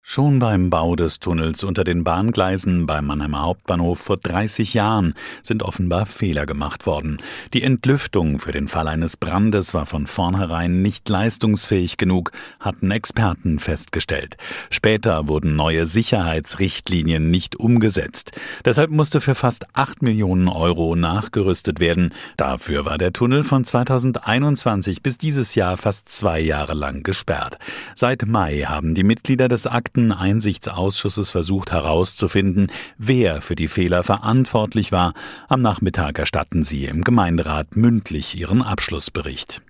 Schon beim Bau des Tunnels unter den Bahngleisen beim Mannheimer Hauptbahnhof vor 30 Jahren sind offenbar Fehler gemacht worden. Die Entlüftung für den Fall eines Brandes war von vornherein nicht leistungsfähig genug, hatten Experten festgestellt. Später wurden neue Sicherheitsrichtlinien nicht umgesetzt. Deshalb musste für fast 8 Millionen Euro nachgerüstet werden. Dafür war der Tunnel von 2021 bis dieses Jahr fast 2 Jahre lang gesperrt. Seit Mai haben die Mitglieder des Akteneinsichtsausschusses versucht herauszufinden, wer für die Fehler verantwortlich war. Am Nachmittag erstatten sie im Gemeinderat mündlich ihren Abschlussbericht.